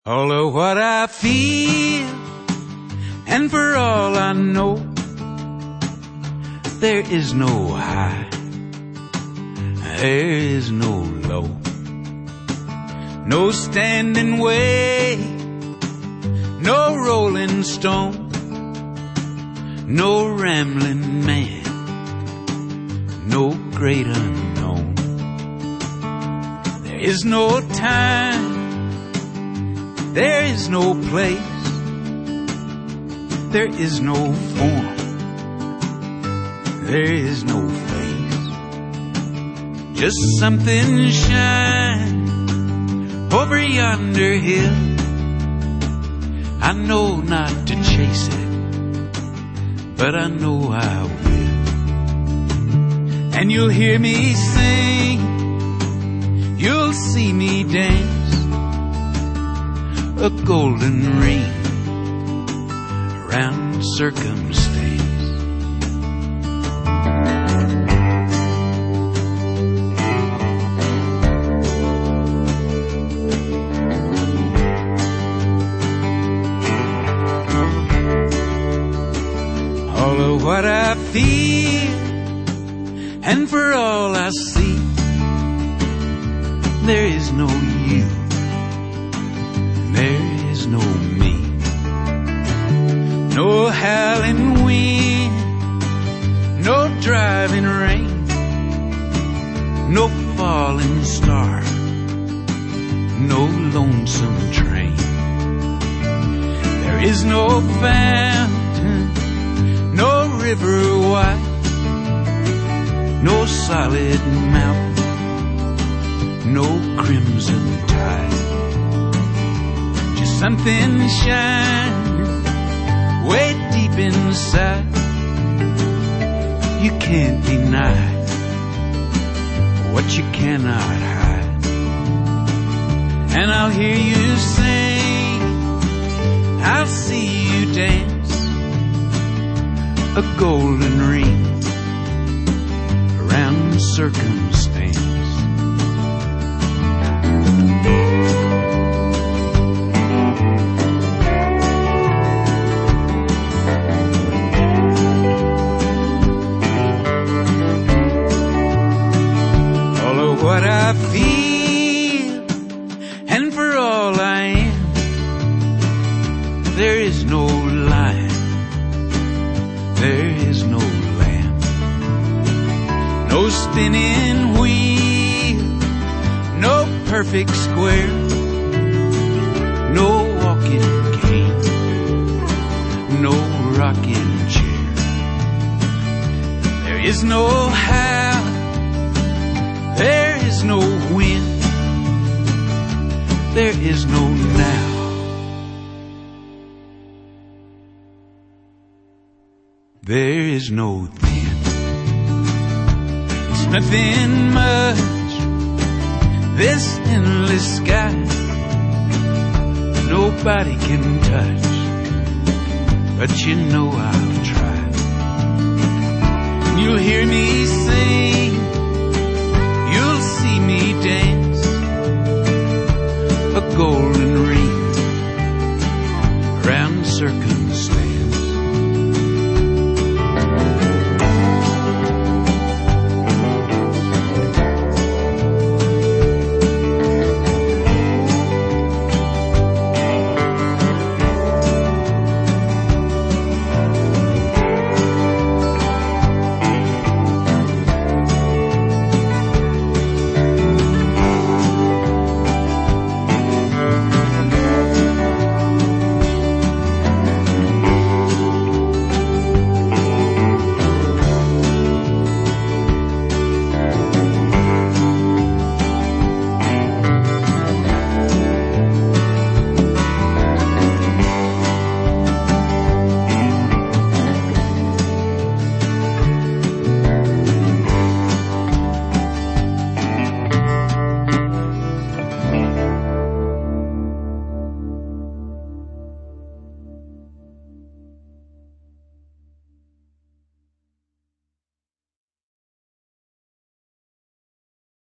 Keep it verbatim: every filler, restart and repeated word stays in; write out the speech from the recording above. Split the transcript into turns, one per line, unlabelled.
All of what I feel, and for all I know, there is no high, there is no low, no standing wave, no rolling stone, no rambling man, no great unknown. There is no time, there is no place, there is no form, there is no face. Just something shine over yonder hill. I know not to chase it, but I know I will. And you'll hear me sing, you'll see me dance, a golden ring around circumstance. All of what I feel, and for all I see, there is no you, there is no me. No howling wind, no driving rain, no falling star, no lonesome train. There is no fountain, no river wide, no solid mountain, no crimson tide. Just something shining way deep inside. You can't deny what you cannot hide. And I'll hear you sing, I'll see you dance, a golden ring around circumstance. All of what I feel, and for all I am, there is no lion, there is no lamb, no spinning wheel, no perfect square, no walking cane, no rocking chair. There is no how, there is no when, there is no now, there is no then. It's nothing much, this endless sky, nobody can touch, but you know I've tried. And you'll hear me sing, you'll see me dance, a gold